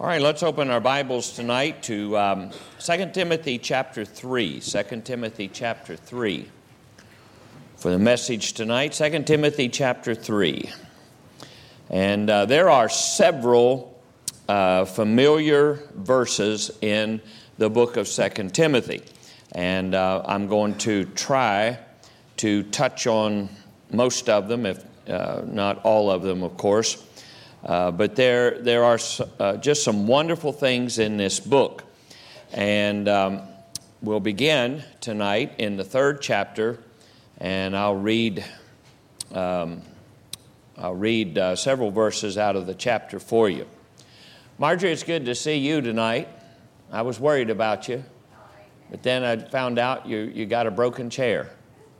All right, let's open our Bibles tonight to 2 Timothy chapter 3. 2 Timothy chapter 3. For the message tonight, 2 Timothy chapter 3. And there are several familiar verses in the book of 2 Timothy. And I'm going to try to touch on most of them, if not all of them, of course. But there are just some wonderful things in this book. And we'll begin tonight in the 3rd chapter, and I'll read several verses out of the chapter for you. Marjorie, it's good to see you tonight. I was worried about you, but then I found out you got a broken chair.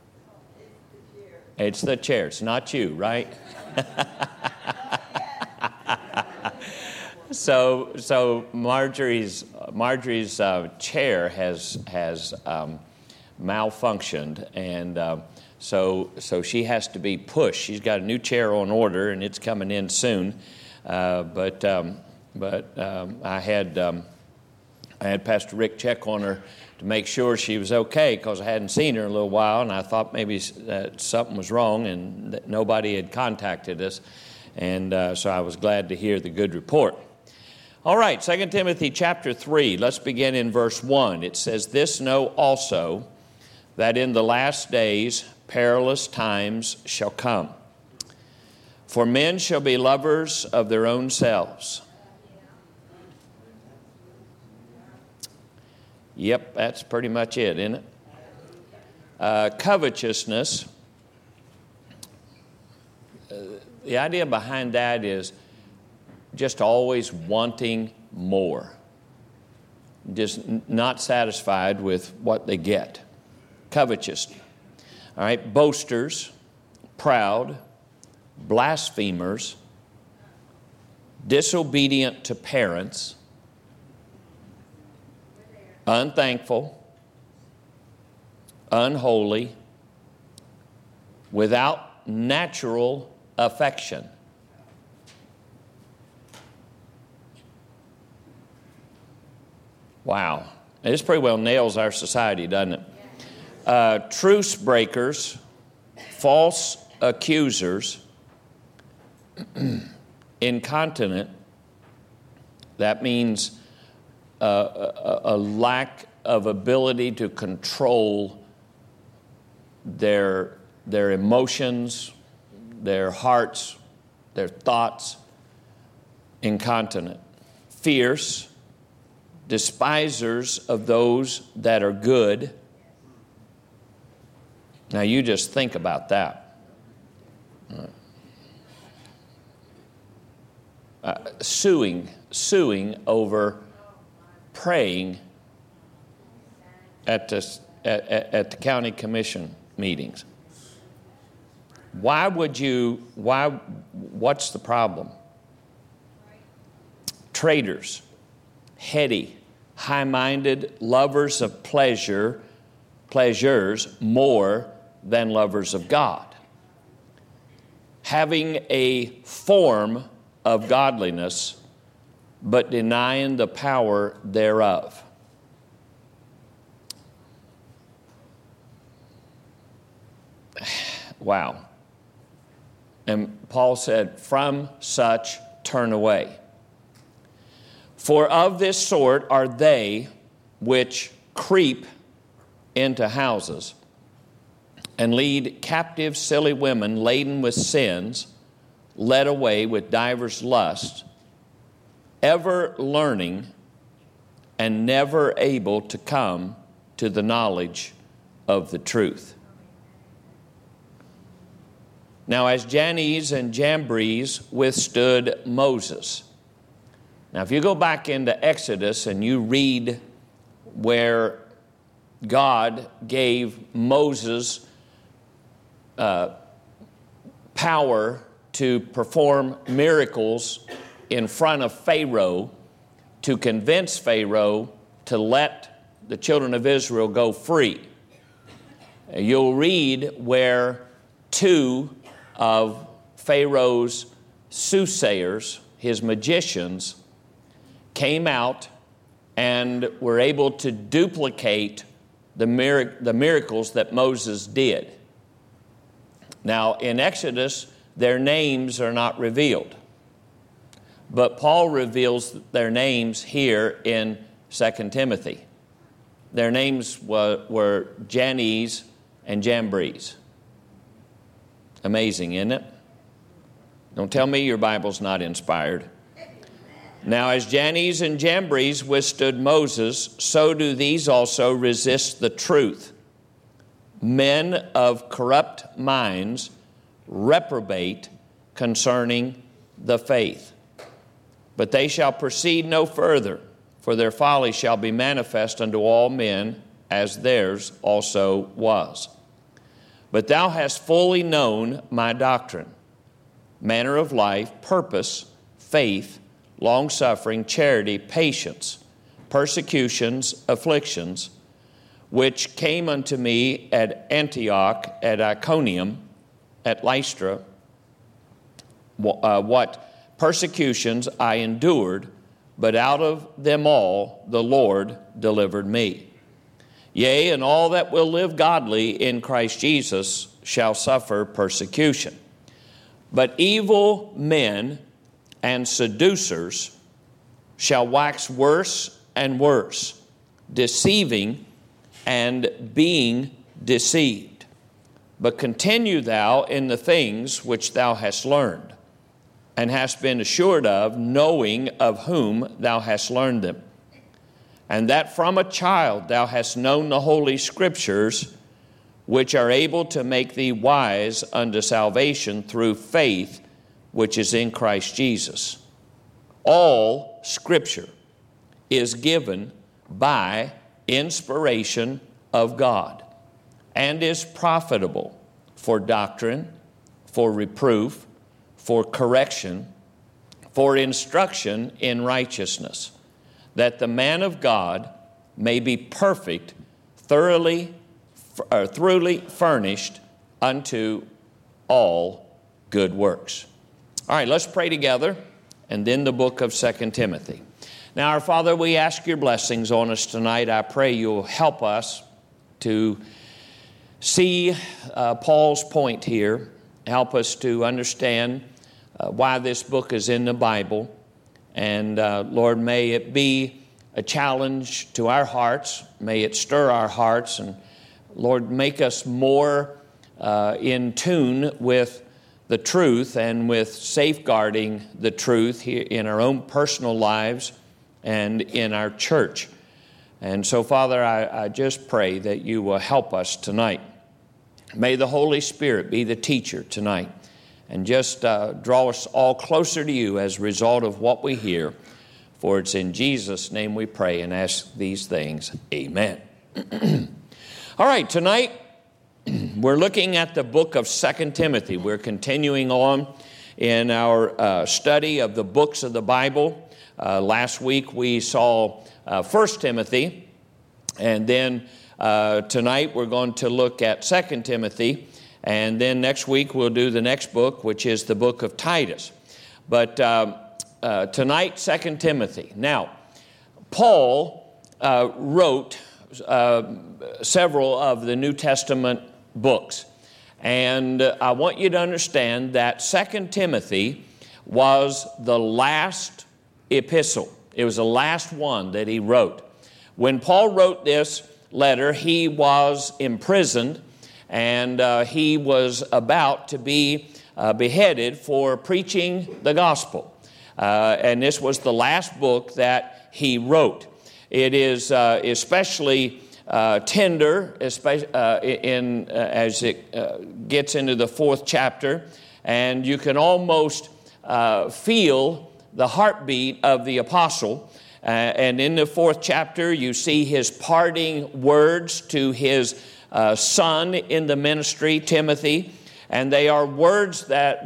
It's the chair. It's not you, right? So Marjorie's chair has malfunctioned, and so she has to be pushed. She's got a new chair on order, and it's coming in soon. But I had Pastor Rick check on her to make sure she was okay, because I hadn't seen her in a little while, and I thought maybe something was wrong, and that nobody had contacted us. And so I was glad to hear the good report. All right, 2 Timothy chapter 3, let's begin in verse 1. It says, "This know also, that in the last days perilous times shall come. For men shall be lovers of their own selves." Yep, that's pretty much it, isn't it? Covetousness. The idea behind that is just always wanting more, just not satisfied with what they get. Covetous. All right, boasters, proud, blasphemers, disobedient to parents, unthankful, unholy, without natural affection. Wow. This pretty well nails our society, doesn't it? Truce breakers, false accusers, incontinent. That means a lack of ability to control their emotions, their hearts, their thoughts. Incontinent. Fierce, despisers of those that are good. Now you just think about that. Suing over praying at the county commission meetings. What's the problem? Traitors, heady, high-minded, lovers of pleasures more than lovers of God. Having a form of godliness, but denying the power thereof. Wow. And Paul said, "From such turn away. For of this sort are they which creep into houses and lead captive silly women laden with sins, led away with divers lusts, ever learning and never able to come to the knowledge of the truth." Now, as Jannes and Jambres withstood Moses. Now, if you go back into Exodus and you read where God gave Moses power to perform miracles in front of Pharaoh to convince Pharaoh to let the children of Israel go free, you'll read where two of Pharaoh's soothsayers, his magicians, came out and were able to duplicate the miracles that Moses did. Now, in Exodus, their names are not revealed. But Paul reveals their names here in 2 Timothy. Their names were Jannes and Jambres. Amazing, isn't it? Don't tell me your Bible's not inspired. Now, as Jannes and Jambres withstood Moses, so do these also resist the truth. Men of corrupt minds reprobate concerning the faith. But they shall proceed no further, for their folly shall be manifest unto all men, as theirs also was. But thou hast fully known my doctrine, manner of life, purpose, faith, long-suffering, charity, patience, persecutions, afflictions, which came unto me at Antioch, at Iconium, at Lystra, what persecutions I endured, but out of them all the Lord delivered me. Yea, and all that will live godly in Christ Jesus shall suffer persecution. But evil men and seducers shall wax worse and worse, deceiving and being deceived. But continue thou in the things which thou hast learned, and hast been assured of, knowing of whom thou hast learned them. And that from a child thou hast known the holy Scriptures, which are able to make thee wise unto salvation through faith which is in Christ Jesus. All Scripture is given by inspiration of God, and is profitable for doctrine, for reproof, for correction, for instruction in righteousness, that the man of God may be perfect, thoroughly furnished unto all good works. All right, let's pray together, and then the book of 2 Timothy. Now, our Father, we ask your blessings on us tonight. I pray you'll help us to see Paul's point here, help us to understand why this book is in the Bible. And Lord, may it be a challenge to our hearts. May it stir our hearts. And Lord, make us more in tune with the truth and with safeguarding the truth here in our own personal lives and in our church. And so, Father, I just pray that you will help us tonight. May the Holy Spirit be the teacher tonight, and just draw us all closer to you as a result of what we hear. For it's in Jesus' name we pray and ask these things. Amen. All right, tonight we're looking at the book of 2 Timothy. We're continuing on in our study of the books of the Bible. Last week we saw 1 Timothy, and then tonight we're going to look at 2 Timothy. And then next week we'll do the next book, which is the book of Titus. But tonight, 2 Timothy. Now, Paul wrote several of the New Testament books. And I want you to understand that 2 Timothy was the last epistle. It was the last one that he wrote. When Paul wrote this letter, he was imprisoned, and he was about to be beheaded for preaching the gospel. And this was the last book that he wrote. It is especially tender, especially as it gets into the 4th chapter, and you can almost feel the heartbeat of the apostle. And in the 4th chapter, you see his parting words to his son in the ministry, Timothy, and they are words that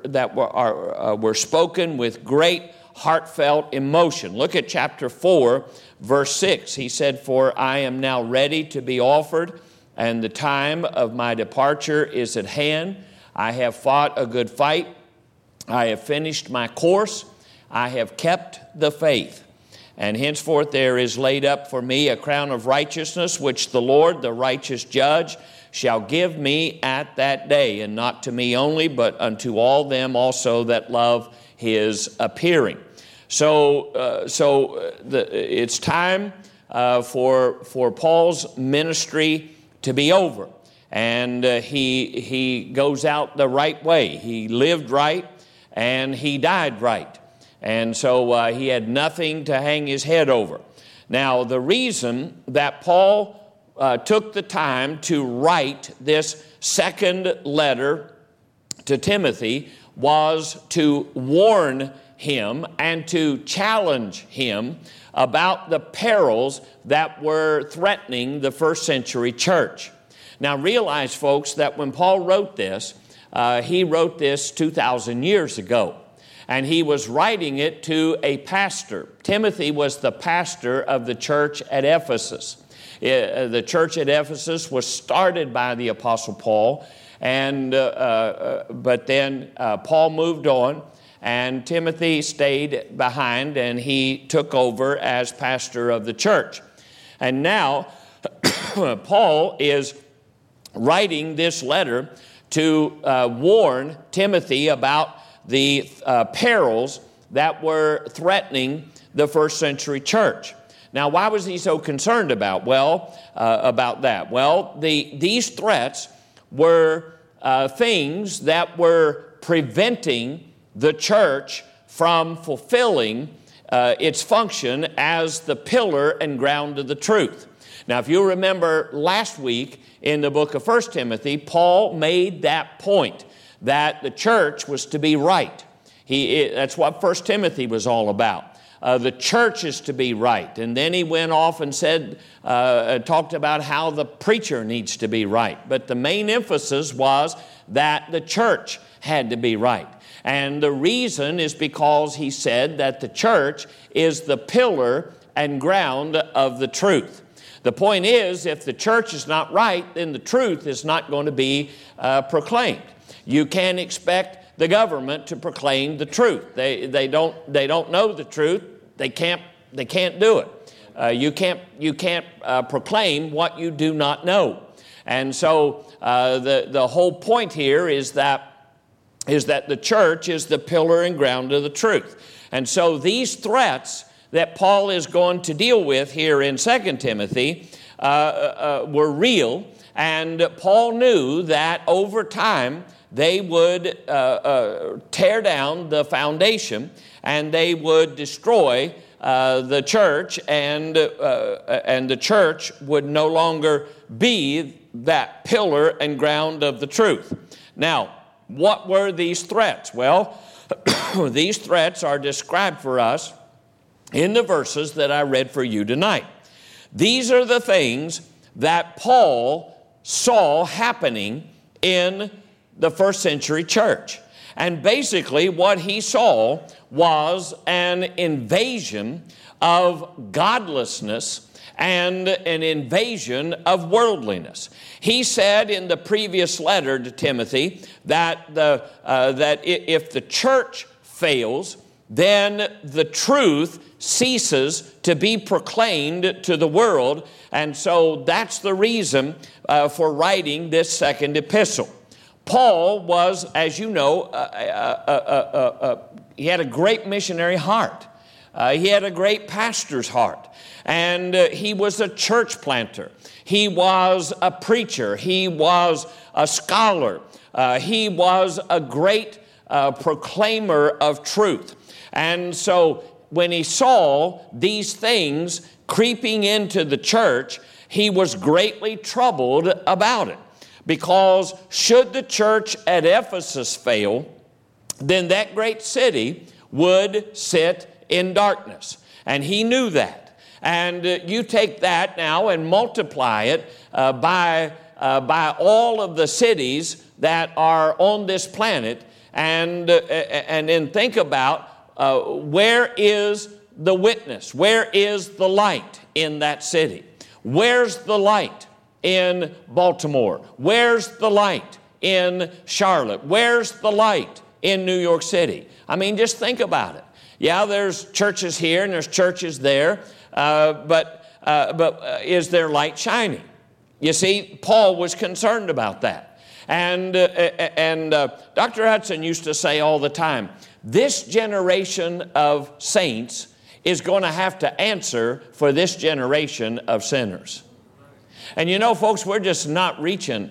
were spoken with great heartfelt emotion. Look at chapter 4, verse 6. He said, "For I am now ready to be offered, and the time of my departure is at hand. I have fought a good fight. I have finished my course. I have kept the faith. And henceforth there is laid up for me a crown of righteousness, which the Lord, the righteous judge, shall give me at that day, and not to me only, but unto all them also that love his appearing. So it's time for Paul's ministry to be over. And he goes out the right way. He lived right, and he died right. And so he had nothing to hang his head over. Now, the reason that Paul took the time to write this second letter to Timothy was to warn him and to challenge him about the perils that were threatening the first century church. Now, realize, folks, that when Paul wrote this, he wrote this 2,000 years ago. And he was writing it to a pastor. Timothy was the pastor of the church at Ephesus. The church at Ephesus was started by the Apostle Paul, but then Paul moved on, and Timothy stayed behind, and he took over as pastor of the church. And now Paul is writing this letter to warn Timothy about the perils that were threatening the first century church. Now, why was he so concerned about that? Well, these threats were things that were preventing the church from fulfilling its function as the pillar and ground of the truth. Now, if you remember last week in the book of 1 Timothy, Paul made that point, that the church was to be right. That's what 1 Timothy was all about. The church is to be right. And then he went off and talked about how the preacher needs to be right. But the main emphasis was that the church had to be right. And the reason is because he said that the church is the pillar and ground of the truth. The point is, if the church is not right, then the truth is not going to be proclaimed. You can't expect the government to proclaim the truth. They don't know the truth. They can't do it. You can't proclaim what you do not know. And so the whole point here is that the church is the pillar and ground of the truth. And so these threats that Paul is going to deal with here in 2 Timothy were real, and Paul knew that over time they would tear down the foundation and they would destroy the church, and the church would no longer be that pillar and ground of the truth. Now, what were these threats? Well, these threats are described for us in the verses that I read for you tonight. These are the things that Paul saw happening in the first century church. And basically what he saw was an invasion of godlessness and an invasion of worldliness. He said in the previous letter to Timothy that if the church fails, then the truth ceases to be proclaimed to the world. And so that's the reason for writing this second epistle. Paul was, as you know, he had a great missionary heart. He had a great pastor's heart. And he was a church planter. He was a preacher. He was a scholar. He was a great proclaimer of truth. And so when he saw these things creeping into the church, he was greatly troubled about it. Because should the church at Ephesus fail, then that great city would sit in darkness. And he knew that. And you take that now and multiply it by all of the cities that are on this planet, and then think about where is the witness? Where is the light in that city? Where's the light in Baltimore? Where's the light in Charlotte? Where's the light in New York City? I mean, just think about it. Yeah, there's churches here and there's churches there, but is there light shining? You see, Paul was concerned about that. And Dr. Hudson used to say all the time, this generation of saints is going to have to answer for this generation of sinners. And you know, folks, we're just not reaching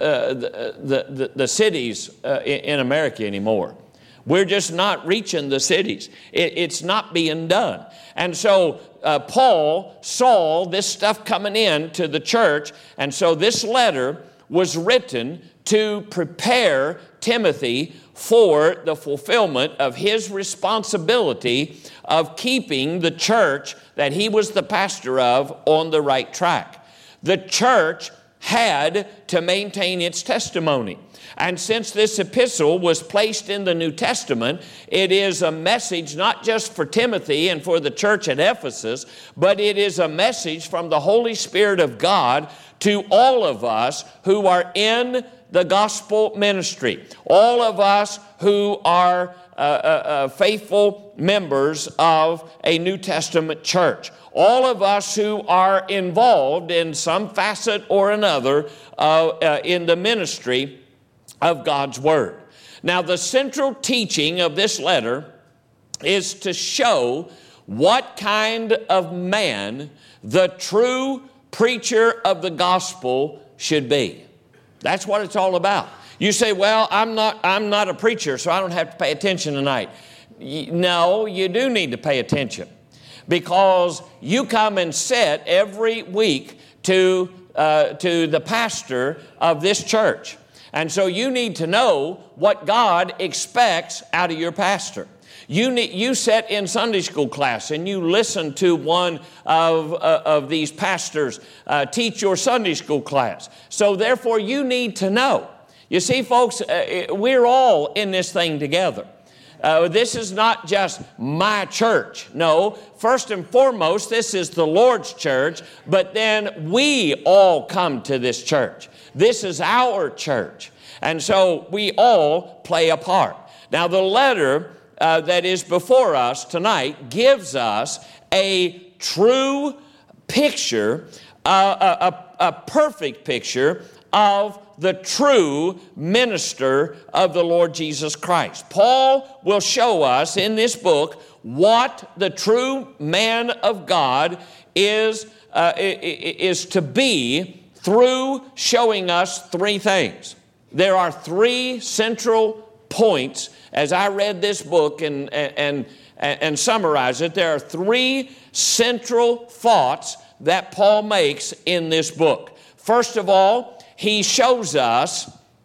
the cities in America anymore. We're just not reaching the cities. It's not being done. And so Paul saw this stuff coming in to the church, and so this letter was written to prepare Timothy for the fulfillment of his responsibility of keeping the church that he was the pastor of on the right track. The church had to maintain its testimony. And since this epistle was placed in the New Testament, it is a message not just for Timothy and for the church at Ephesus, but it is a message from the Holy Spirit of God to all of us who are in the gospel ministry, all of us who are faithful members of a New Testament church, all of us who are involved in some facet or another in the ministry of God's Word. Now, the central teaching of this letter is to show what kind of man the true preacher of the gospel should be. That's what it's all about. You say, well, I'm not a preacher, so I don't have to pay attention tonight. No, you do need to pay attention, because you come and sit every week to the pastor of this church. And so you need to know what God expects out of your pastor. You sit in Sunday school class and you listen to one of these pastors teach your Sunday school class. So therefore you need to know. You see, folks, we're all in this thing together. This is not just my church. No, first and foremost, this is the Lord's church, but then we all come to this church. This is our church. And so we all play a part. Now, the letter that is before us tonight gives us a true picture, a perfect picture of the true minister of the Lord Jesus Christ. Paul will show us in this book what the true man of God is to be through showing us three things. There are three central points. As I read this book and summarize it, there are three central thoughts that Paul makes in this book. First of all, he shows us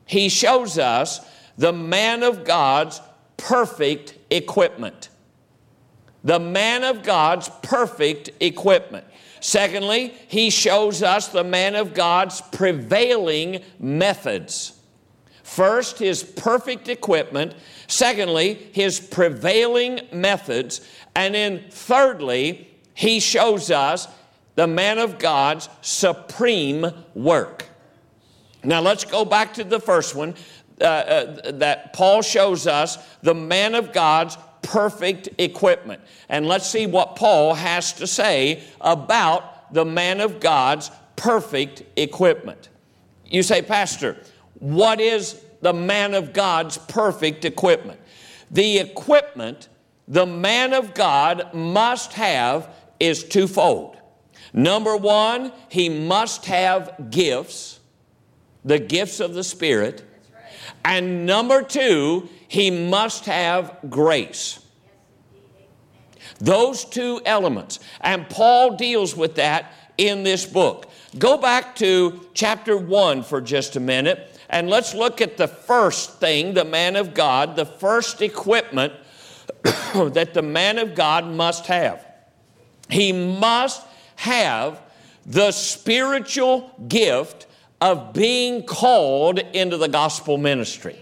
the man of God's perfect equipment. The man of God's perfect equipment. Secondly, he shows us the man of God's prevailing methods. First, his perfect equipment. Secondly, his prevailing methods. And then thirdly, he shows us the man of God's supreme work. Now let's go back to the first one, that Paul shows us the man of God's perfect equipment. And let's see what Paul has to say about the man of God's perfect equipment. You say, Pastor, what is the man of God's perfect equipment? The equipment the man of God must have is twofold. Number one, he must have gifts, the gifts of the Spirit. And number two, he must have grace. Those two elements. And Paul deals with that in this book. Go back to chapter 1 for just a minute, and let's look at the first thing, the man of God, the first equipment that the man of God must have. He must have the spiritual gift of being called into the gospel ministry.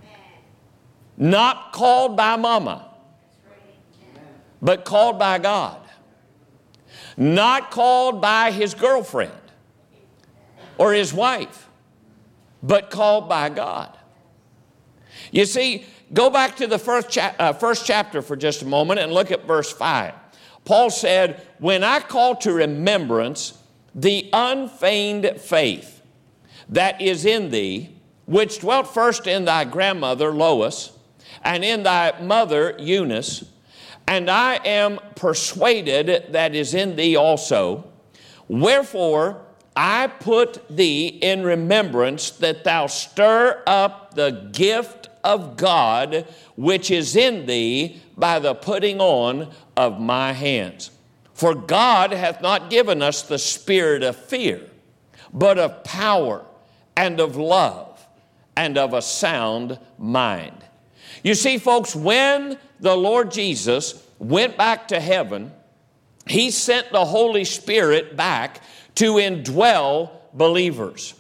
Not called by mama, but called by God. Not called by his girlfriend or his wife, but called by God. You see, go back to the first chapter for just a moment and look at verse 5. Paul said, when I call to remembrance the unfeigned faith that is in thee, which dwelt first in thy grandmother Lois, and in thy mother Eunice, and I am persuaded that is in thee also. Wherefore I put thee in remembrance that thou stir up the gift of God which is in thee by the putting on of my hands. For God hath not given us the spirit of fear, but of power and of love and of a sound mind. You see, folks, when the Lord Jesus went back to heaven, He sent the Holy Spirit back to indwell believers.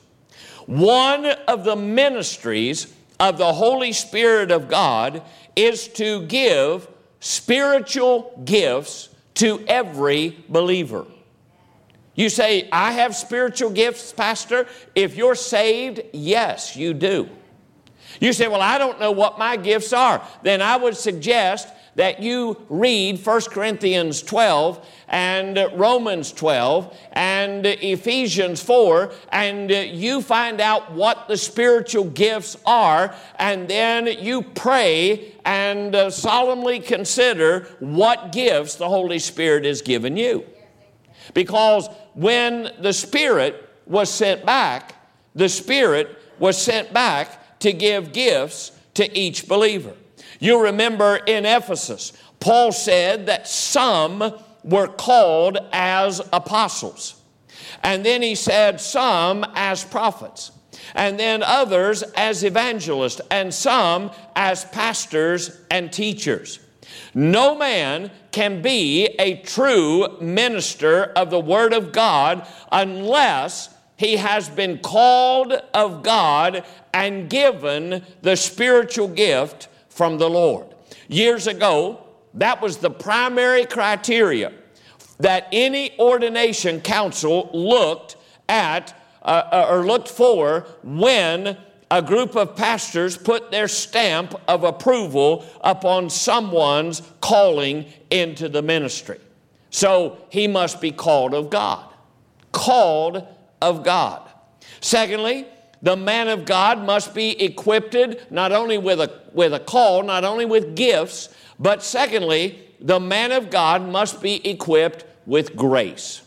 One of the ministries of the Holy Spirit of God is to give spiritual gifts to every believer. You say, I have spiritual gifts, Pastor. If you're saved, yes, you do. You say, well, I don't know what my gifts are. Then I would suggest that you read 1 Corinthians 12 and Romans 12 and Ephesians 4, and you find out what the spiritual gifts are, and then you pray and solemnly consider what gifts the Holy Spirit has given you. Because when the Spirit was sent back, the Spirit was sent back to give gifts to each believer. You remember in Ephesus, Paul said that some were called as apostles. And then he said some as prophets. And then others as evangelists. And some as pastors and teachers. No man can be a true minister of the Word of God unless he has been called of God and given the spiritual gift from the Lord. Years ago, that was the primary criteria that any ordination council looked at or looked for when a group of pastors put their stamp of approval upon someone's calling into the ministry. So he must be called of God. Called of God. Secondly, the man of God must be equipped not only with a call, not only with gifts, but secondly, the man of God must be equipped with grace.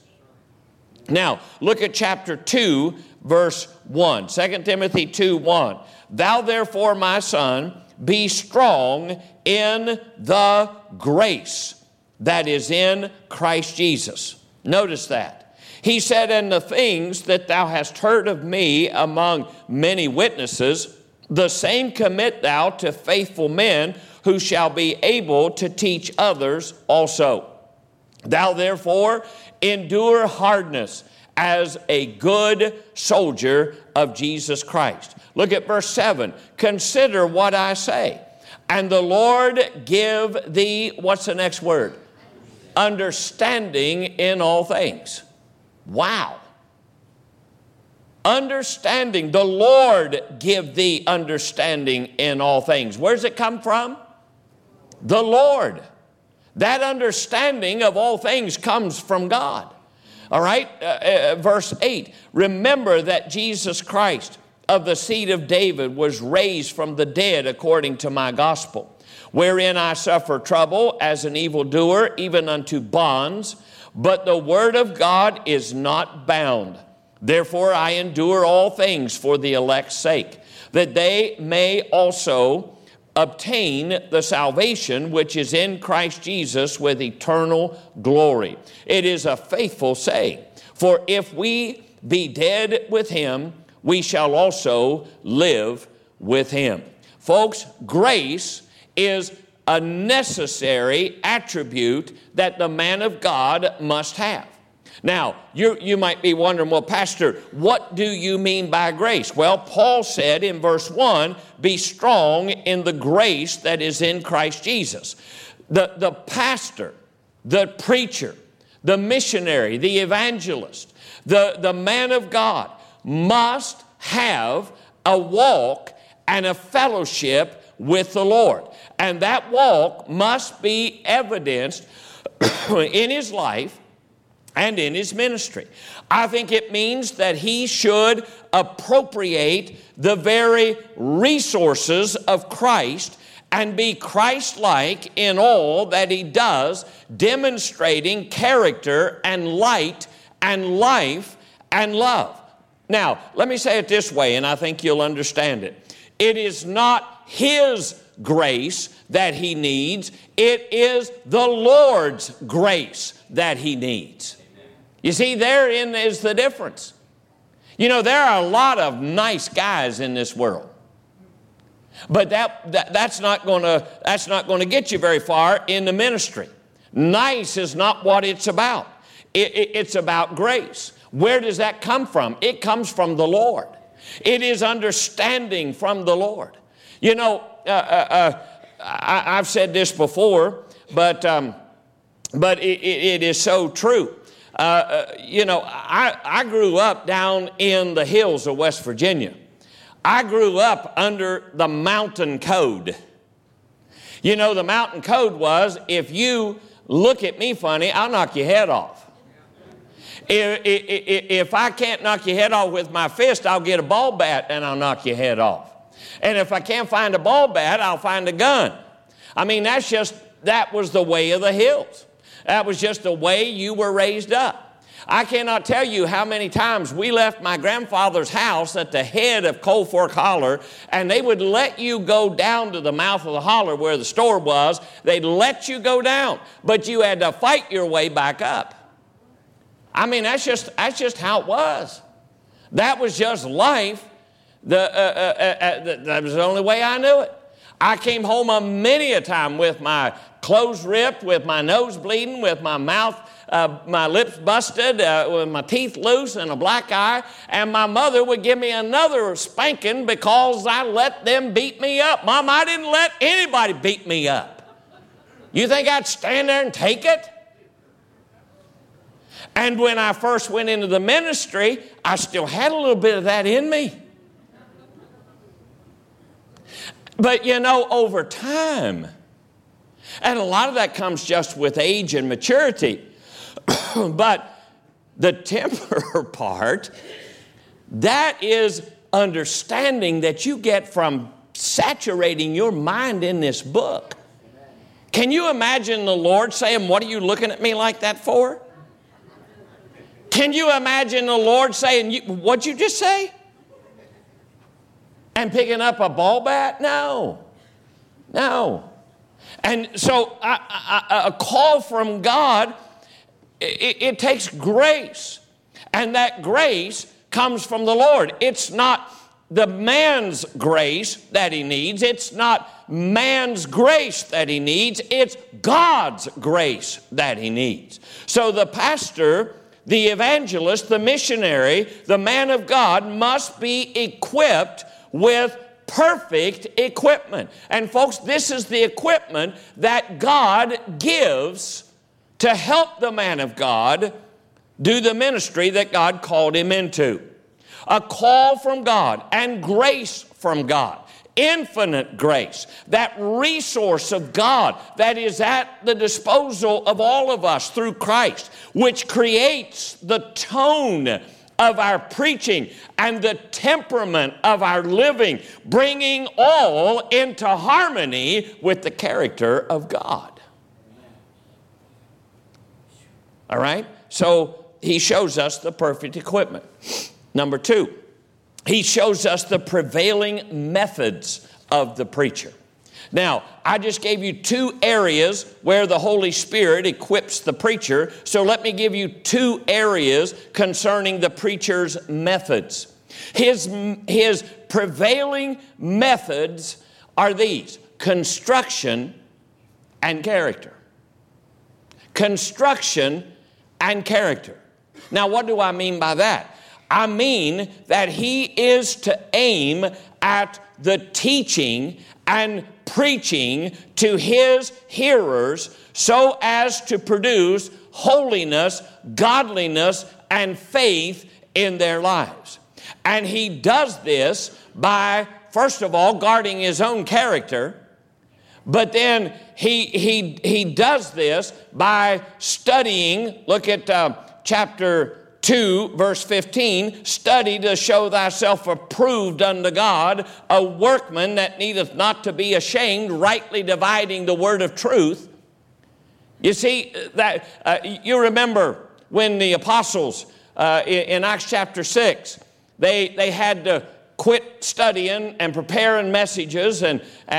Now, look at chapter 2, verse 1. 2 Timothy 2:1. Thou therefore, my son, be strong in the grace that is in Christ Jesus. Notice that. He said, and the things that thou hast heard of me among many witnesses, the same commit thou to faithful men who shall be able to teach others also. Thou therefore endure hardness as a good soldier of Jesus Christ. Look at verse 7. Consider what I say, and the Lord give thee, what's the next word? Understanding in all things. Wow. Understanding. The Lord give thee understanding in all things. Where does it come from? The Lord. That understanding of all things comes from God. All right, verse 8. Remember that Jesus Christ of the seed of David was raised from the dead according to my gospel, wherein I suffer trouble as an evildoer, even unto bonds. But the word of God is not bound. Therefore I endure all things for the elect's sake, that they may also obtain the salvation which is in Christ Jesus with eternal glory. It is a faithful saying, for if we be dead with him, we shall also live with him. Folks, grace is a necessary attribute that the man of God must have. Now, you might be wondering, well, Pastor, what do you mean by grace? Well, Paul said in verse 1, be strong in the grace that is in Christ Jesus. The pastor, the preacher, the missionary, the evangelist, the man of God must have a walk and a fellowship with the Lord. And that walk must be evidenced in his life and in his ministry. I think it means that he should appropriate the very resources of Christ and be Christ-like in all that he does, demonstrating character and light and life and love. Now, let me say it this way, and I think you'll understand it. It is not his grace that he needs. It is the Lord's grace that he needs. You see, therein is the difference. You know, there are a lot of nice guys in this world. But that's not going to get you very far in the ministry. Nice is not what it's about. It's about grace. Where does that come from? It comes from the Lord. It is understanding from the Lord. You know, I've said this before, but it is so true. You know, I grew up down in the hills of West Virginia. I grew up under the mountain code. You know, the mountain code was, if you look at me funny, I'll knock your head off. If I can't knock your head off with my fist, I'll get a ball bat and I'll knock your head off. And if I can't find a ball bat, I'll find a gun. I mean, that was the way of the hills. That was just the way you were raised up. I cannot tell you how many times we left my grandfather's house at the head of Cold Fork Holler, and they would let you go down to the mouth of the holler where the store was. They'd let you go down, but you had to fight your way back up. I mean, that's just how it was. That was just life. That was the only way I knew it. I came home many a time with my clothes ripped, with my nose bleeding, with my mouth, my lips busted, with my teeth loose and a black eye, and my mother would give me another spanking because I let them beat me up. Mom, I didn't let anybody beat me up. You think I'd stand there and take it? And when I first went into the ministry, I still had a little bit of that in me. But you know, over time, and a lot of that comes just with age and maturity, but the temper part, that is understanding that you get from saturating your mind in this book. Can you imagine the Lord saying, "What are you looking at me like that for?" Can you imagine the Lord saying, "What'd you just say?" And picking up a ball bat? No. And so a call from God, it takes grace. And that grace comes from the Lord. It's not the man's grace that he needs. It's not man's grace that he needs. It's God's grace that he needs. So the pastor, the evangelist, the missionary, the man of God must be equipped with perfect equipment. And folks, this is the equipment that God gives to help the man of God do the ministry that God called him into. A call from God and grace from God. Infinite grace, that resource of God that is at the disposal of all of us through Christ, which creates the tone of our preaching and the temperament of our living, bringing all into harmony with the character of God. All right? So he shows us the perfect equipment. Number two, he shows us the prevailing methods of the preacher. Now, I just gave you two areas where the Holy Spirit equips the preacher, so let me give you two areas concerning the preacher's methods. His prevailing methods are these: construction and character. Construction and character. Now, what do I mean by that? I mean that he is to aim at the teaching and preaching to his hearers so as to produce holiness, godliness, and faith in their lives. And he does this by first of all, guarding his own character, but then he does this by studying. Look at chapter 2, verse 15, study to show thyself approved unto God, a workman that needeth not to be ashamed, rightly dividing the word of truth. You see, that you remember when the apostles in Acts chapter 6, they had to quit studying and preparing messages and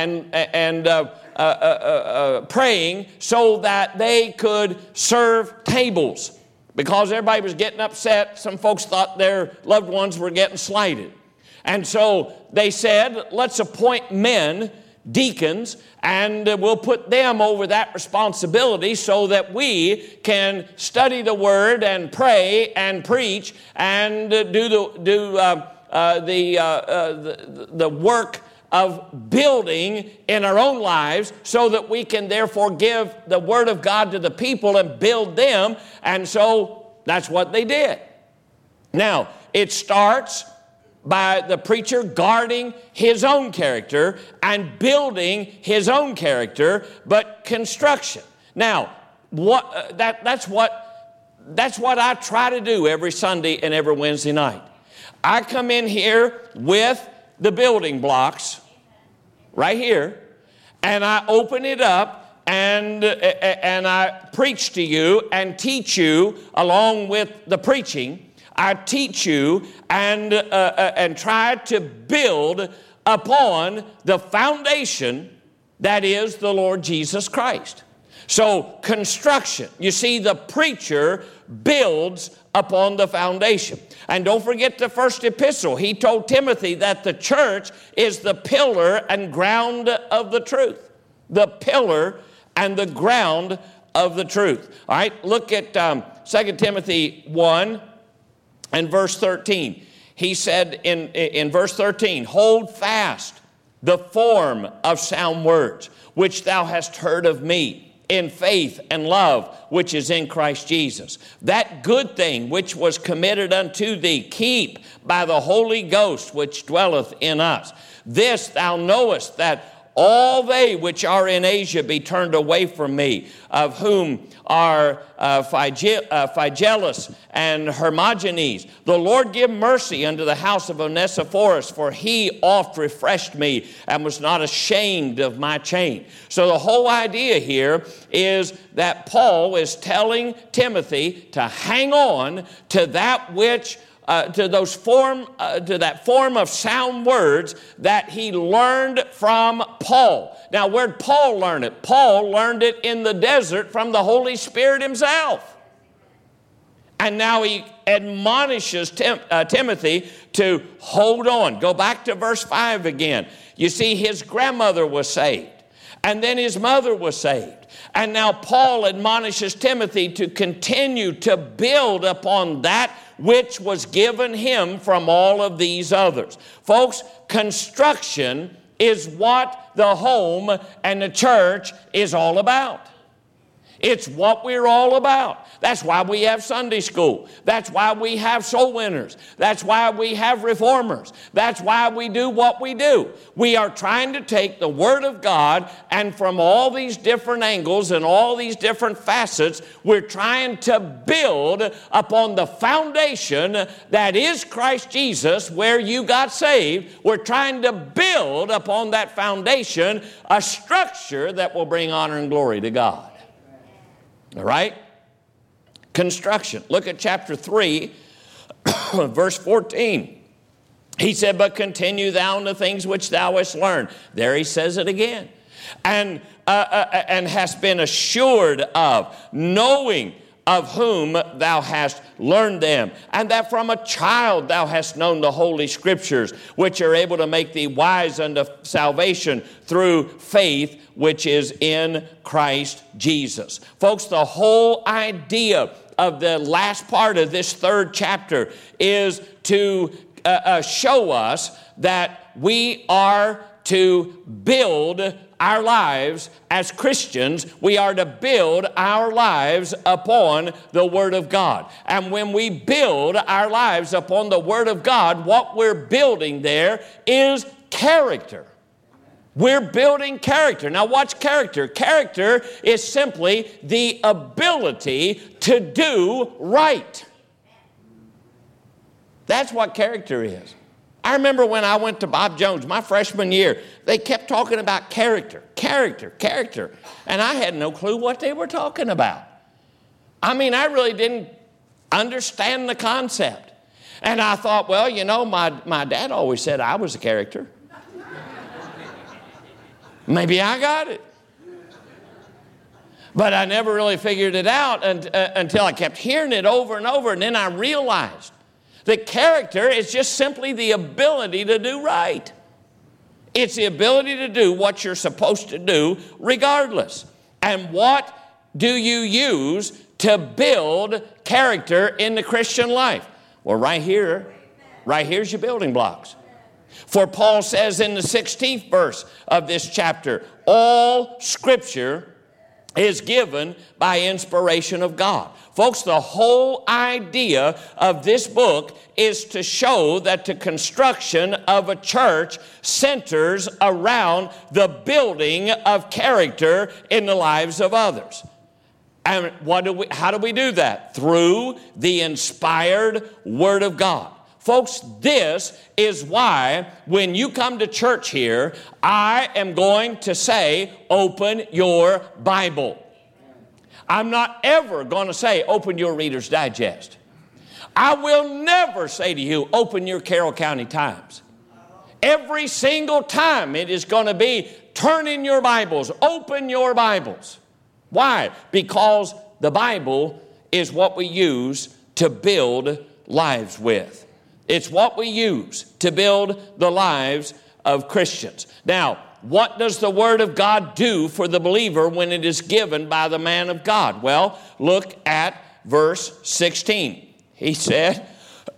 praying so that they could serve tables. Because everybody was getting upset. Some folks thought their loved ones were getting slighted. And so they said, let's appoint men, deacons, and we'll put them over that responsibility so that we can study the Word and pray and preach and do the work of building in our own lives so that we can therefore give the Word of God to the people and build them. And so that's what they did. Now, it starts by the preacher guarding his own character and building his own character, but construction. Now, that's what I try to do every Sunday and every Wednesday night. I come in here with the building blocks right here, and I open it up and I preach to you and teach you along with the preaching. I teach you and try to build upon the foundation that is the Lord Jesus Christ. So construction, you see, the preacher builds upon the foundation. And don't forget the first epistle. He told Timothy that the church is the pillar and ground of the truth. The pillar and the ground of the truth. All right, look at 2 Timothy 1 and verse 13. He said in verse 13, hold fast the form of sound words, which thou hast heard of me, in faith and love, which is in Christ Jesus. That good thing which was committed unto thee, keep by the Holy Ghost which dwelleth in us. This thou knowest, that all they which are in Asia be turned away from me, of whom are Phygellus and Hermogenes. The Lord give mercy unto the house of Onesiphorus, for he oft refreshed me and was not ashamed of my chain. So the whole idea here is that Paul is telling Timothy to hang on to that which to that form of sound words that he learned from Paul. Now, where'd Paul learn it? Paul learned it in the desert from the Holy Spirit himself. And now he admonishes Timothy to hold on. Go back to verse 5 again. You see, his grandmother was saved, and then his mother was saved. And now Paul admonishes Timothy to continue to build upon that which was given him from all of these others. Folks, construction is what the home and the church is all about. It's what we're all about. That's why we have Sunday school. That's why we have soul winners. That's why we have reformers. That's why we do what we do. We are trying to take the Word of God, and from all these different angles and all these different facets, we're trying to build upon the foundation that is Christ Jesus, where you got saved. We're trying to build upon that foundation a structure that will bring honor and glory to God. All right? Construction. Look at chapter 3, verse 14. He said, but continue thou in the things which thou hast learned. There he says it again. And hast been assured of, knowing of whom thou hast learned them, and that from a child thou hast known the Holy Scriptures, which are able to make thee wise unto salvation through faith which is in Christ Jesus. Folks, the whole idea of the last part of this third chapter is to show us that we are to build our lives as Christians. We are to build our lives upon the Word of God. And when we build our lives upon the Word of God, what we're building there is character. We're building character. Now, what's character? Character is simply the ability to do right. That's what character is. I remember when I went to Bob Jones, my freshman year, they kept talking about character. And I had no clue what they were talking about. I mean, I really didn't understand the concept. And I thought, well, you know, my dad always said I was a character. Maybe I got it. But I never really figured it out until I kept hearing it over and over. And then I realized that character is just simply the ability to do right. It's the ability to do what you're supposed to do regardless. And what do you use to build character in the Christian life? Well, right here's your building blocks. For Paul says in the 16th verse of this chapter, all Scripture is given by inspiration of God. Folks, the whole idea of this book is to show that the construction of a church centers around the building of character in the lives of others. And how do we do that? Through the inspired Word of God. Folks, this is why when you come to church here, I am going to say, open your Bible. I'm not ever going to say, open your Reader's Digest. I will never say to you, open your Carroll County Times. Every single time it is going to be, turn in your Bibles, open your Bibles. Why? Because the Bible is what we use to build lives with. It's what we use to build the lives of Christians. Now, what does the Word of God do for the believer when it is given by the man of God? Well, look at verse 16. He said,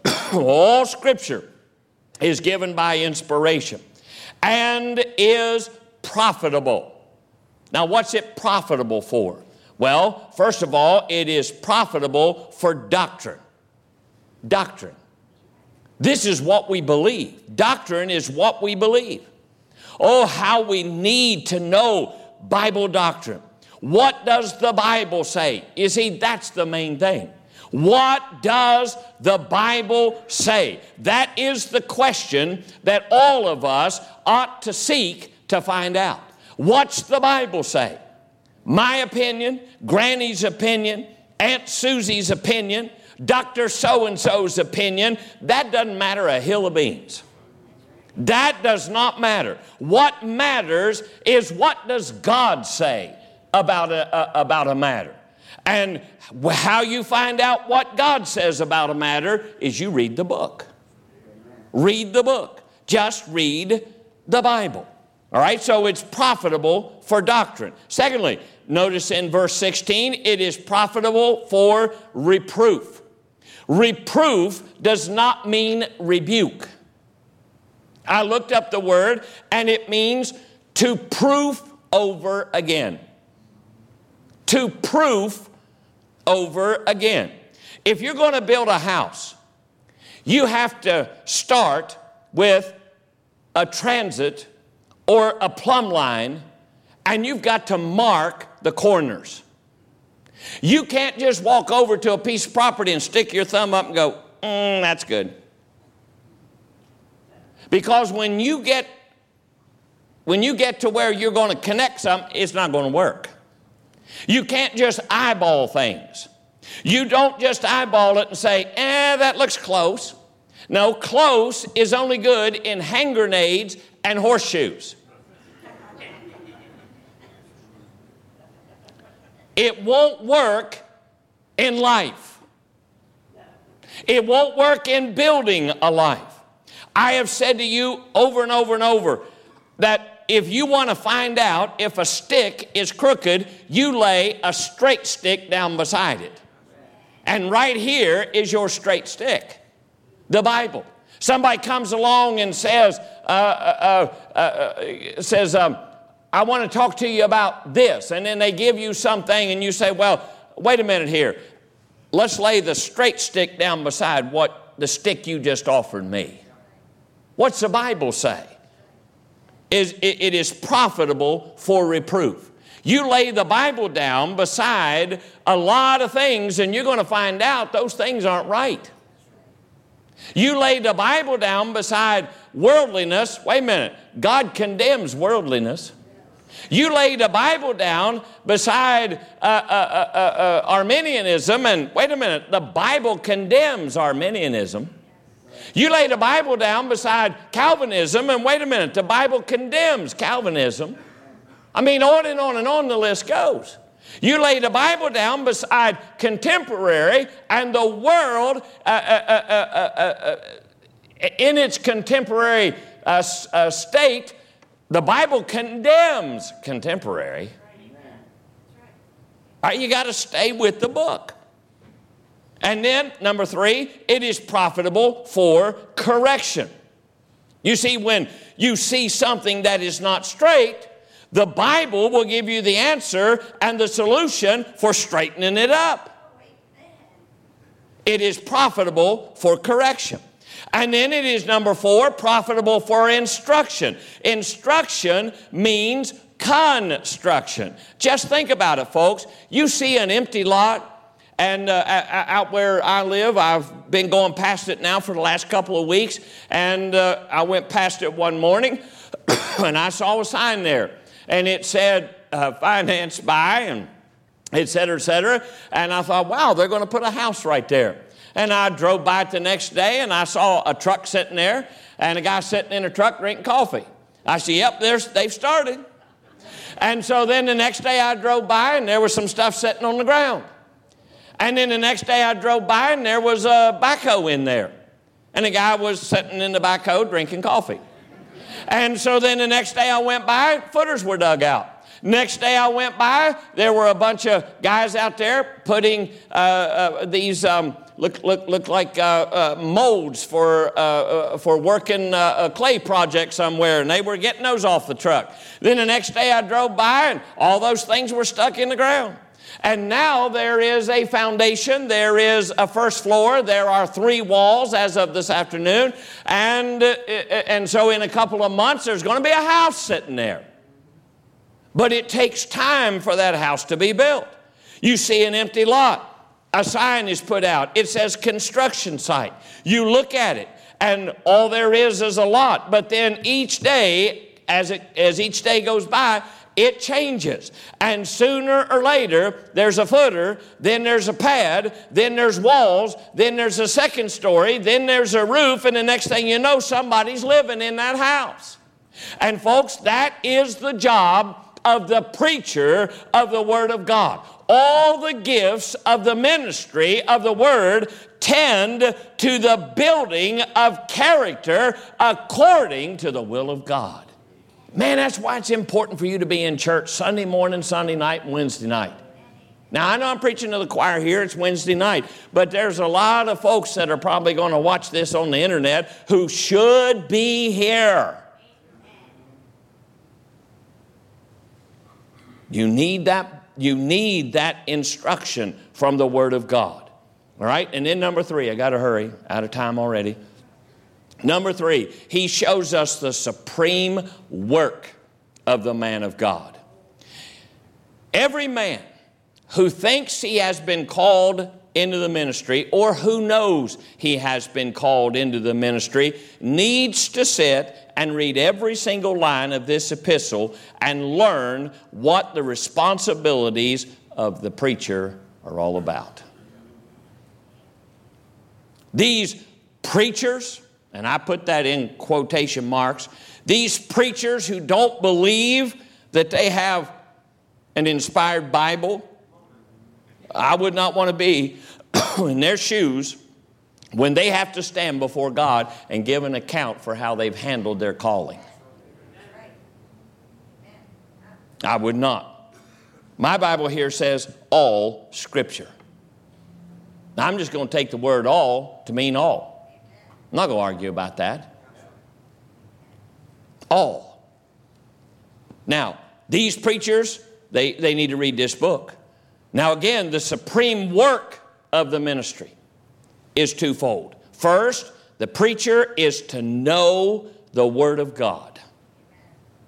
all Scripture is given by inspiration and is profitable. Now, what's it profitable for? Well, first of all, it is profitable for doctrine. Doctrine. This is what we believe. Doctrine is what we believe. Oh, how we need to know Bible doctrine. What does the Bible say? You see, that's the main thing. What does the Bible say? That is the question that all of us ought to seek to find out. What's the Bible say? My opinion, Granny's opinion, Aunt Susie's opinion, Dr. So-and-so's opinion, that doesn't matter a hill of beans. That does not matter. What matters is what does God say about a matter. And how you find out what God says about a matter is you read the book. Read the book. Just read the Bible. All right, so it's profitable for doctrine. Secondly, notice in verse 16, it is profitable for reproof. Reproof does not mean rebuke. I looked up the word, and it means to proof over again. To proof over again. If you're going to build a house, you have to start with a transit or a plumb line, and you've got to mark the corners. You can't just walk over to a piece of property and stick your thumb up and go, that's good. Because when you get to where you're going to connect something, it's not going to work. You can't just eyeball things. You don't just eyeball it and say, that looks close. No, close is only good in hand grenades and horseshoes. It won't work in life. It won't work in building a life. I have said to you over and over and over that if you want to find out if a stick is crooked, you lay a straight stick down beside it. And right here is your straight stick, the Bible. Somebody comes along and says, I want to talk to you about this. And then they give you something and you say, well, wait a minute here. Let's lay the straight stick down beside the stick you just offered me. What's the Bible say? it is profitable for reproof. You lay the Bible down beside a lot of things and you're going to find out those things aren't right. You lay the Bible down beside worldliness. Wait a minute. God condemns worldliness. You lay the Bible down beside Arminianism, and wait a minute, the Bible condemns Arminianism. You lay the Bible down beside Calvinism, and wait a minute, the Bible condemns Calvinism. I mean, on and on and on the list goes. You lay the Bible down beside contemporary, and the world in its contemporary state, the Bible condemns contemporary. All right, you got to stay with the book. And then, number 3, it is profitable for correction. You see, when you see something that is not straight, the Bible will give you the answer and the solution for straightening it up. It is profitable for correction. And then it is, number 4, profitable for instruction. Instruction means construction. Just think about it, folks. You see an empty lot, and out where I live, I've been going past it now for the last couple of weeks, and I went past it one morning, and I saw a sign there, and it said, financed by, and et cetera, and I thought, wow, they're going to put a house right there. And I drove by it the next day, and I saw a truck sitting there, and a guy sitting in a truck drinking coffee. I said, yep, they've started. And so then the next day I drove by, and there was some stuff sitting on the ground. And then the next day I drove by, and there was a backhoe in there. And the guy was sitting in the backhoe drinking coffee. And so then the next day I went by, footers were dug out. Next day I went by, there were a bunch of guys out there putting these look like molds for working a clay project somewhere, and they were getting those off the truck. Then the next day I drove by, and all those things were stuck in the ground. And now there is a foundation, there is a first floor, there are 3 walls as of this afternoon, and so in a couple of months there's going to be a house sitting there. But it takes time for that house to be built. You see an empty lot, a sign is put out, it says construction site. You look at it, and all there is a lot, but then each day, as each day goes by, it changes. And sooner or later, there's a footer, then there's a pad, then there's walls, then there's a second story, then there's a roof, and the next thing you know, somebody's living in that house. And folks, that is the job of the preacher of the Word of God. All the gifts of the ministry of the Word tend to the building of character according to the will of God. Man, that's why it's important for you to be in church Sunday morning, Sunday night, and Wednesday night. Now, I know I'm preaching to the choir here. It's Wednesday night. But there's a lot of folks that are probably going to watch this on the internet who should be here. You need that instruction from the Word of God. All right? And then number 3, I got to hurry. Out of time already. Number 3, he shows us the supreme work of the man of God. Every man who thinks he has been called into the ministry, or who knows he has been called into the ministry, needs to sit and read every single line of this epistle and learn what the responsibilities of the preacher are all about. These preachers, and I put that in quotation marks, these preachers who don't believe that they have an inspired Bible, I would not want to be in their shoes when they have to stand before God and give an account for how they've handled their calling. I would not. My Bible here says all Scripture. Now, I'm just going to take the word all to mean all. I'm not going to argue about that. All. Now, these preachers, they need to read this book. Now again, the supreme work of the ministry is twofold. First, the preacher is to know the Word of God.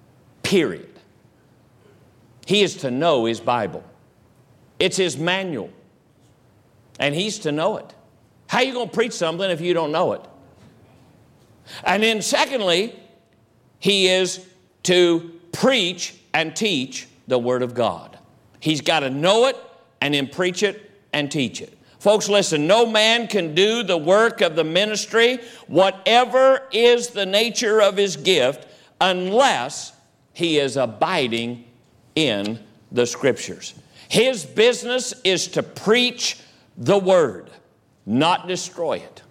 period. He is to know his Bible. It's his manual. And he's to know it. How are you going to preach something if you don't know it? And then secondly, he is to preach and teach the Word of God. He's got to know it and then preach it and teach it. Folks, listen, no man can do the work of the ministry, whatever is the nature of his gift, unless he is abiding in the Scriptures. His business is to preach the Word, not destroy it.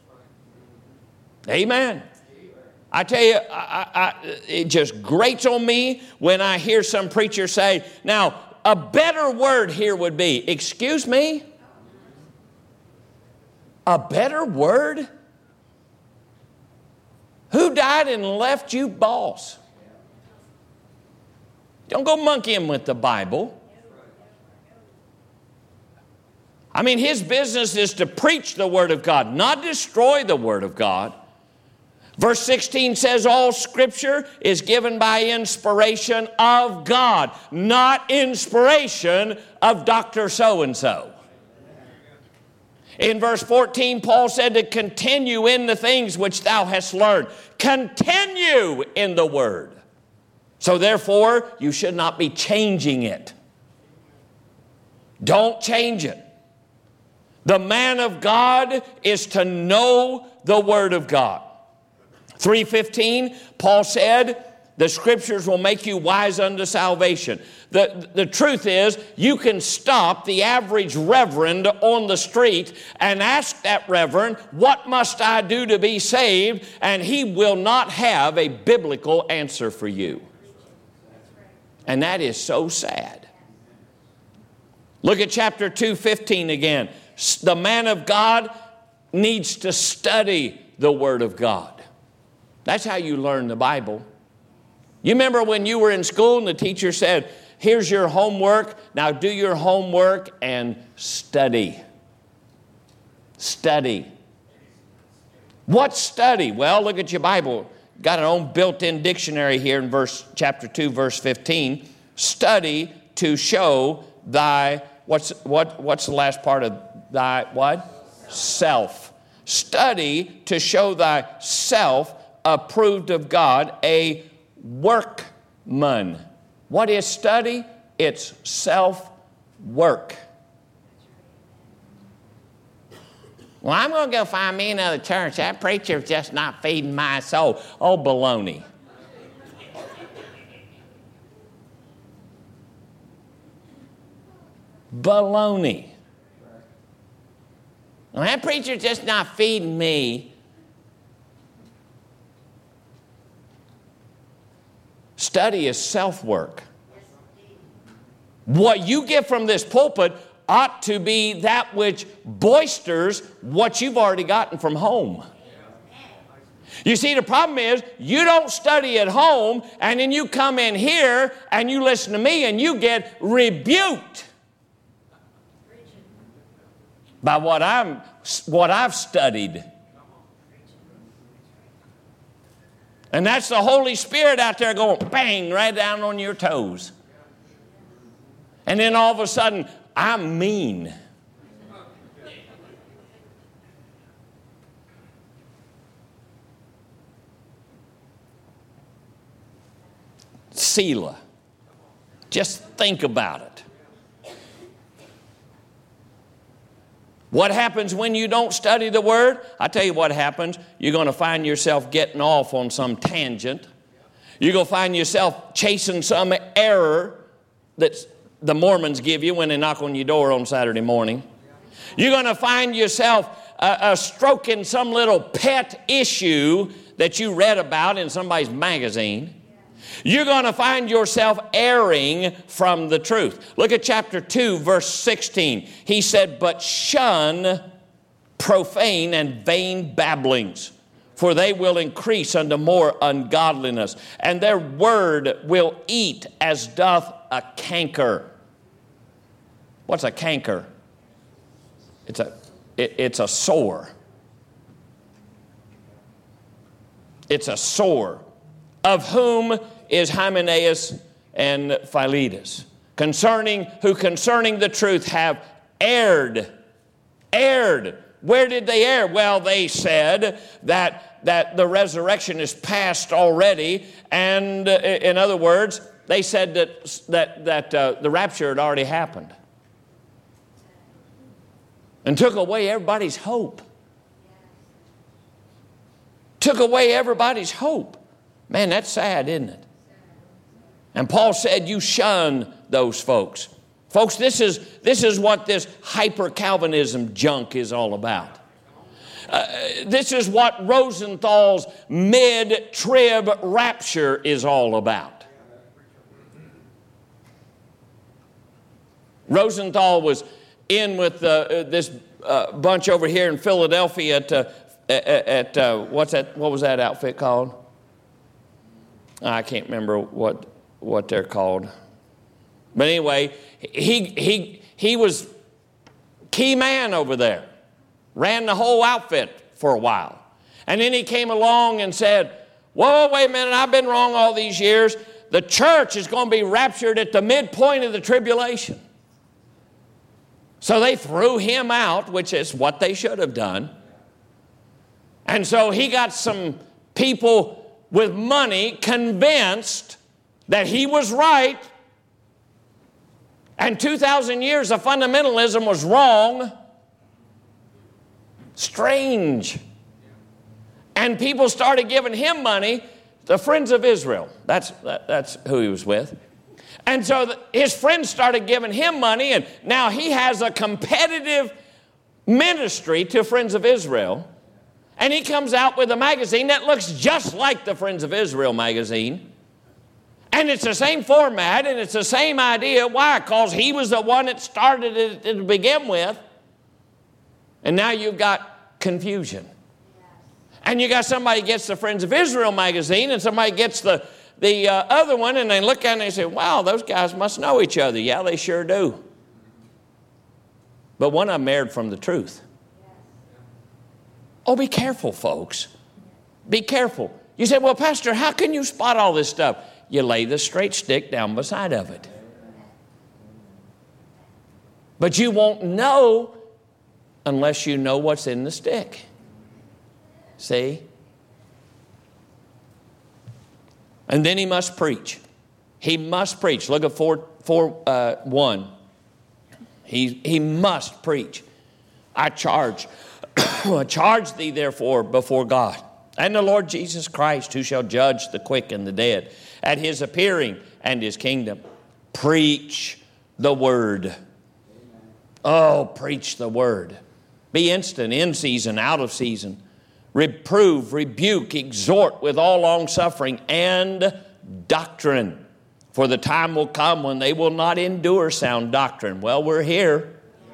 Amen. I tell you, it just grates on me when I hear some preacher say, now, a better word here would be, excuse me? A better word? Who died and left you boss? Don't go monkeying with the Bible. I mean, his business is to preach the Word of God, not destroy the Word of God. Verse 16 says, all Scripture is given by inspiration of God, not inspiration of Dr. So-and-so. In verse 14, Paul said to continue in the things which thou hast learned. Continue in the Word. So therefore, you should not be changing it. Don't change it. The man of God is to know the Word of God. 3:15, Paul said, the Scriptures will make you wise unto salvation. The truth is, you can stop the average reverend on the street and ask that reverend, what must I do to be saved? And he will not have a biblical answer for you. And that is so sad. Look at chapter 2:15 again. The man of God needs to study the Word of God. That's how you learn the Bible. You remember when you were in school and the teacher said, here's your homework. Now do your homework and study. Study. What study? Well, look at your Bible. Got an own built-in dictionary here in chapter 2, verse 15. Study to show thy, what's the last part of thy what? Self. Study to show thyself approved of God, a workman. What is study? It's self-work. Well, I'm going to go find me another church. That preacher's just not feeding my soul. Oh, baloney. Baloney. Well, that preacher's just not feeding me. Study is self-work. What you get from this pulpit ought to be that which boisters what you've already gotten from home. You see, the problem is you don't study at home, and then you come in here and you listen to me and you get rebuked by what I've studied. And that's the Holy Spirit out there going bang right down on your toes. And then all of a sudden, I'm mean. Selah. Just think about it. What happens when you don't study the Word? I tell you what happens. You're going to find yourself getting off on some tangent. You're going to find yourself chasing some error that the Mormons give you when they knock on your door on Saturday morning. You're going to find yourself stroking some little pet issue that you read about in somebody's magazine. You're going to find yourself erring from the truth. Look at chapter 2, verse 16. He said, but shun profane and vain babblings, for they will increase unto more ungodliness, and their word will eat as doth a canker. What's a canker? It's a sore. It's a sore, of whom is Hymenaeus and Philetus, concerning the truth have erred. Erred. Where did they err? Well, they said that the resurrection is past already, and in other words, they said that the rapture had already happened, and took away everybody's hope. Took away everybody's hope. Man, that's sad, isn't it? And Paul said, you shun those folks. Folks, this is what this hyper-Calvinism junk is all about. This is what Rosenthal's mid-trib rapture is all about. Rosenthal was in with this bunch over here in Philadelphia at what was that outfit called? I can't remember what they're called. But anyway, he was key man over there. Ran the whole outfit for a while. And then he came along and said, whoa, wait a minute, I've been wrong all these years. The church is going to be raptured at the midpoint of the tribulation. So they threw him out, which is what they should have done. And so he got some people with money convinced that he was right, and 2,000 years of fundamentalism was wrong. Strange. And people started giving him money, the Friends of Israel. That's who he was with. And so his friends started giving him money, and now he has a competitive ministry to Friends of Israel. And he comes out with a magazine that looks just like the Friends of Israel magazine. And it's the same format, and it's the same idea. Why? Because he was the one that started it to begin with. And now you've got confusion. And you got somebody gets the Friends of Israel magazine, and somebody gets the other one, and they look at it and they say, wow, those guys must know each other. Yeah, they sure do. But one of them erred from the truth. Oh, be careful, folks. Be careful. You say, well, Pastor, how can you spot all this stuff? You lay the straight stick down beside of it. But you won't know unless you know what's in the stick. See? And then he must preach. He must preach. Look at 4:1. He must preach. I charge thee therefore before God and the Lord Jesus Christ, who shall judge the quick and the dead at his appearing and his kingdom. Preach the word. Oh, preach the word. Be instant, in season, out of season. Reprove, rebuke, exhort with all long-suffering and doctrine. For the time will come when they will not endure sound doctrine. Well, we're here.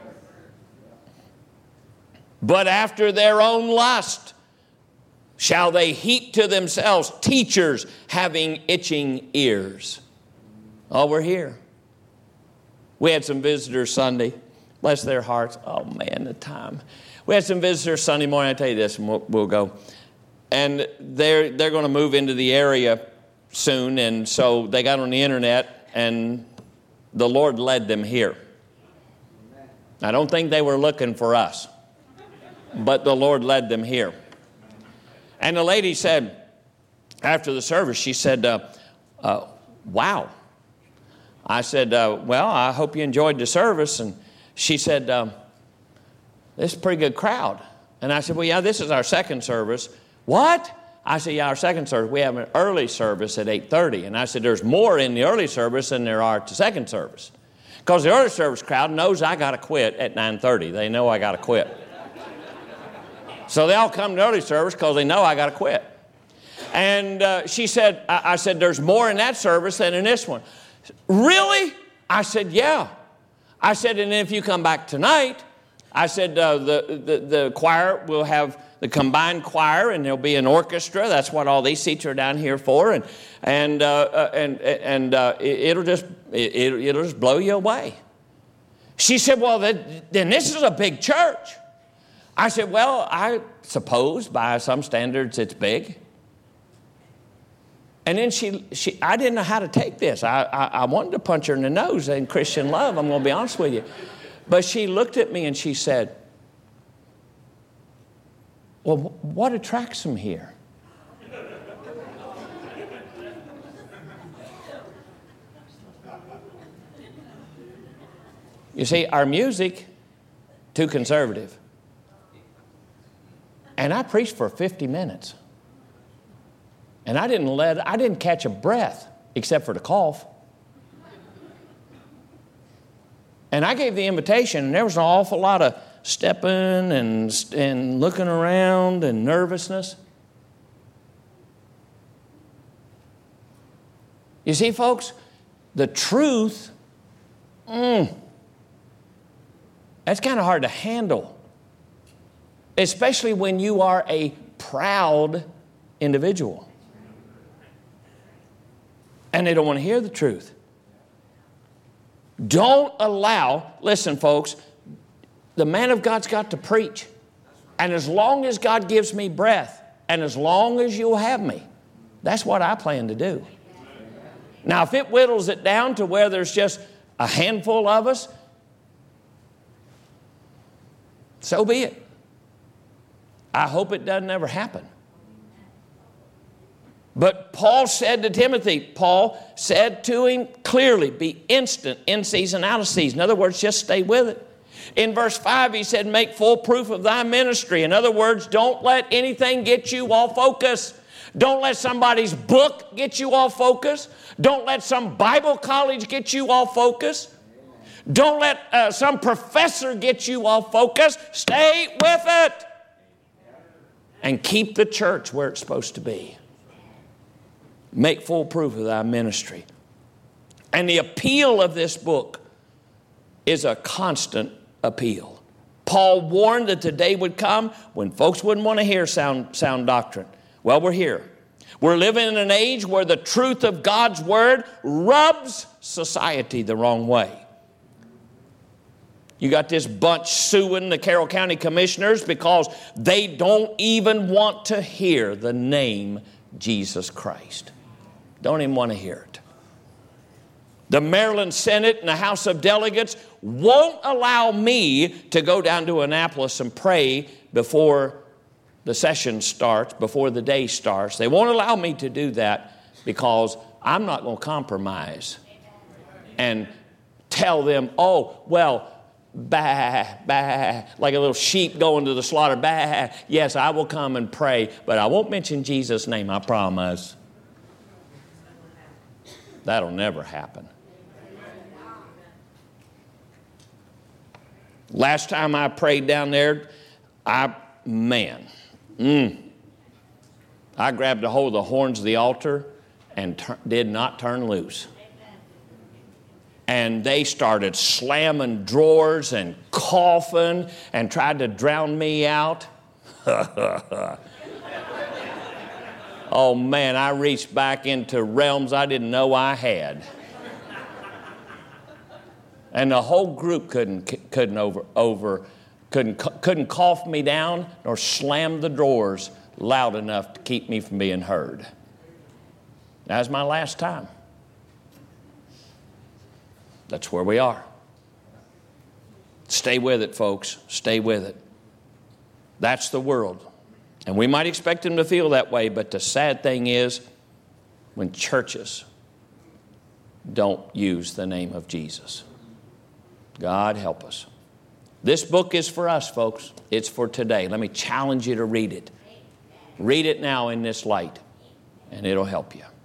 But after their own lust shall they heap to themselves teachers having itching ears. Oh, we're here. We had some visitors Sunday. Bless their hearts. Oh, man, the time. We had some visitors Sunday morning. I tell you this, and we'll go. And they're going to move into the area soon, and so they got on the internet, and the Lord led them here. I don't think they were looking for us, but the Lord led them here. And the lady said, after the service, she said, wow. I said, well, I hope you enjoyed the service. And she said, this is a pretty good crowd. And I said, well, yeah, this is our second service. What? I said, yeah, our second service. We have an early service at 8:30. And I said, there's more in the early service than there are at the second service. Because the early service crowd knows I got to quit at 9:30. They know I got to quit. So they all come to early service because they know I got to quit. And she said, I said, there's more in that service than in this one. Really? I said, yeah. I said, and if you come back tonight, I said, the choir will have the combined choir, and there'll be an orchestra. That's what all these seats are down here for, and it'll just blow you away. She said, well, then this is a big church. I said, well, I suppose by some standards it's big. And then I didn't know how to take this. I wanted to punch her in the nose in Christian love, I'm going to be honest with you. But she looked at me and she said, well, what attracts them here? You see, our music, too conservative. And I preached for 50 minutes. And I didn't catch a breath except for the cough. And I gave the invitation, and there was an awful lot of stepping and looking around and nervousness. You see, folks, the truth, that's kind of hard to handle, especially when you are a proud individual. And they don't want to hear the truth. Don't allow, listen folks, the man of God's got to preach. And as long as God gives me breath, and as long as you'll have me, that's what I plan to do. Now, if it whittles it down to where there's just a handful of us, so be it. I hope it doesn't ever happen. But Paul said to Timothy, Paul said to him clearly, be instant, in season, out of season. In other words, just stay with it. In verse 5, he said, make full proof of thy ministry. In other words, don't let anything get you off focus. Don't let somebody's book get you off focus. Don't let some Bible college get you off focus. Don't let some professor get you off focus. Stay with it. And keep the church where it's supposed to be. Make full proof of thy ministry. And the appeal of this book is a constant appeal. Paul warned that the day would come when folks wouldn't want to hear sound doctrine. Well, we're here. We're living in an age where the truth of God's word rubs society the wrong way. You got this bunch suing the Carroll County Commissioners because they don't even want to hear the name Jesus Christ. Don't even want to hear it. The Maryland Senate and the House of Delegates won't allow me to go down to Annapolis and pray before the session starts, before the day starts. They won't allow me to do that because I'm not going to compromise and tell them, oh, well, bah, bah, like a little sheep going to the slaughter, bah, yes, I will come and pray, but I won't mention Jesus' name, I promise. That'll never happen. Last time I prayed down there, I grabbed a hold of the horns of the altar and did not turn loose. And they started slamming drawers and coughing and tried to drown me out. Oh man, I reached back into realms I didn't know I had. And the whole group couldn't cough me down nor slam the drawers loud enough to keep me from being heard. That was my last time. That's where we are. Stay with it, folks. Stay with it. That's the world. And we might expect them to feel that way, but the sad thing is when churches don't use the name of Jesus. God help us. This book is for us, folks. It's for today. Let me challenge you to read it. Read it now in this light, and it'll help you.